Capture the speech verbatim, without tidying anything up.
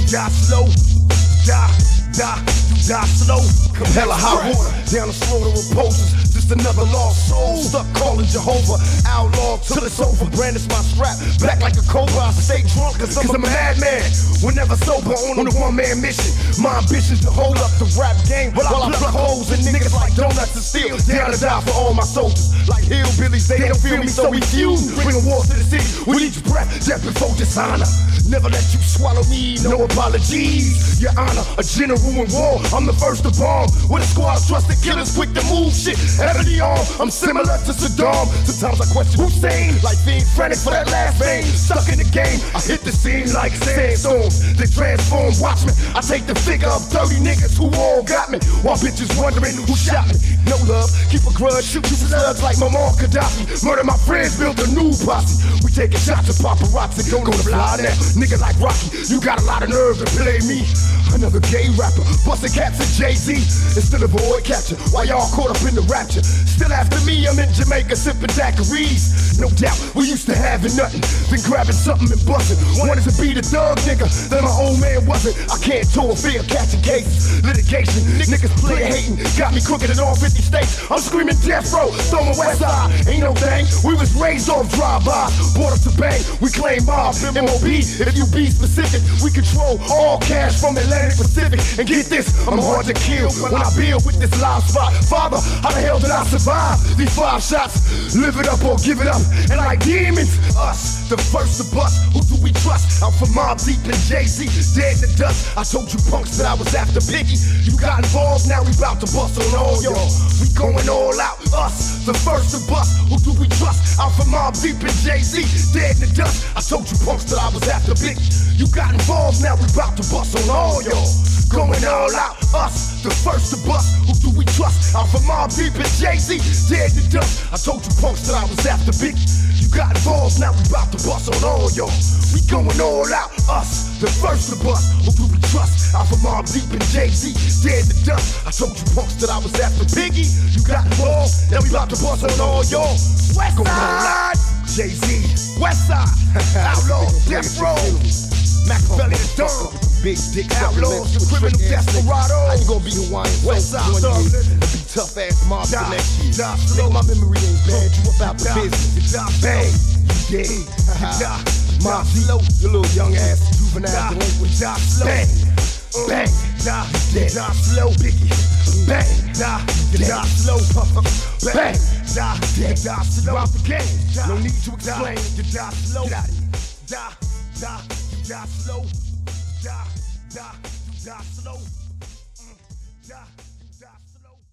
die slow, die, die, you die slow. Come hella hot water, down the slaughter of poses. Just another lost soul, stuck calling Jehovah. Outlaw till it's over, brandish my strap, back like a cobra. I stay drunk cause I'm a madman, whenever sober on a one-man mission. My ambition's to hold up the rap game while I pluck holes in niggas like donuts and steel. Down to die for all my soldiers, like hillbillies, they don't feel me so we fuse. Bring a war to the city with each breath, death before dishonor. Never let you swallow me, no apologies. Your honor, a general in war, I'm the first to bomb. With a squad of trusted killers quick to move shit out of the arm. I'm similar to Saddam, sometimes I question Hussein. Like being frantic for that last vein, stuck in the game, I hit the scene like sandstorms. They transform, watch me, I take the figure of thirty niggas who all got me, while bitches wondering who shot me. No love, keep a grudge, shoot you slugs like Muammar Gaddafi. Murder my friends, built a new posse. We taking shots of paparazzi, gonna fly now. Nigga like Rocky, you got a lot of nerve to play me. Another gay rapper, busting cats at Jay-Z instead of avoid capture. While y'all caught up in the rapture, still after me, I'm in Jamaica sipping daiquiris. No doubt, we used to having nothing, then grabbing something and busting. Wanted to be the thug nigga that my old man wasn't. I can't tour, fear catching cases, litigation. Niggas play hating, got me crooked in all fifty states. I'm screaming death row, throwing west side. Ain't no thing, we was raised off drive-bys, brought up to bang. We claim mob, M O B. If you be specific, we control all cash from Atlantic Pacific. And get this, I'm hard to kill when I build with this live spot. Father, how the hell did I survive these five shots? Live it up or give it up. And like demons, us, the first to bust. Who do we trust? Out for Mob Deep and Jay-Z, dead in the dust. I told you punks that I was after Biggie. You got involved, now we bout to bust on all y'all. We going all out, us, the first to bust. Who do we trust? Out for Mob Deep and Jay-Z, dead in the dust. I told you punks that I was after Biggie. You got involved, now we bout to bust on all y'all. Going all out, us, the first to bust. Who do we trust? Out for Mob Deep and Jay-Z, dead in the dust. I told you punks that I was after Biggie. You got involved, now we bout to bust on all y'all. We going all out, us, the first to bust. Who do we trust? Out for Mob Deep and Jay-Z, dead in the dust. I told you punks that I was after Biggie. You got involved, now we bout to bust on all y'all. West Side, Jay-Z, West Side, Outlaw, Death Row, Machiavelli the Dawn, Big Dick Outlaws, the criminal desperado. How you gonna be Hawaiian? West Side, and be tough ass mob for next year. Nigga, my memory ain't bad, you about the business. Bang, you dead. Mob slow, you little young ass juvenile delinquent. Bang, bang, you dead. Slow, Biggie. Bang, you die slow. Bang, dead. Slow out the game. No need to explain. You die slow. Die, die, you die slow. Die, die, you die slow. Die.